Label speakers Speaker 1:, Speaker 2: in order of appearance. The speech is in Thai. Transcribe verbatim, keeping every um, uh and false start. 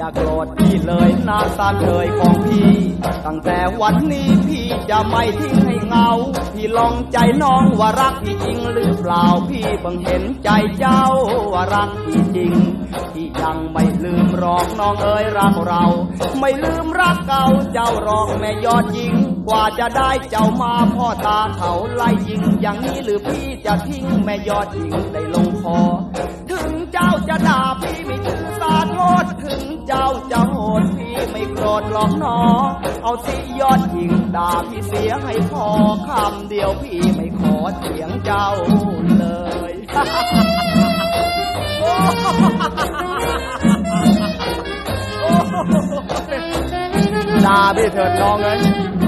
Speaker 1: โกรธพี่เลยนาสานเลยของพี่ตั้งแต่วันนี้พี่จะไม่ทิ้งให้เงาพี่ลองใจน้องว่ารักพี่จริงหรือเปล่าพี่เพิ่งเห็นใจเจ้าว่ารักพี่จริงพี่ยังไม่ลืมรอกน้องเอ๋ยรักเราไม่ลืมรักเก่าเจ้ารอกแม่ยอดยิงกว่าจะได้เจ้ามาพ่อตาเขาไล่ยิงอย่างนี้หรือพี่จะทิ้งแม่ยอดยิงได้ลงคอถึงเจ้าจะด่าพี่ไม่ถือสาโทษถึงเจ้าจะโหดพี่ไม่โกรธหรอกน้อเอาสิยอดยิงด่าพี่เสียให้พอคำเดียวพี่ไม่ขอเถียงเจ้าเลยด่าพี่เถิดน้องเอ้ย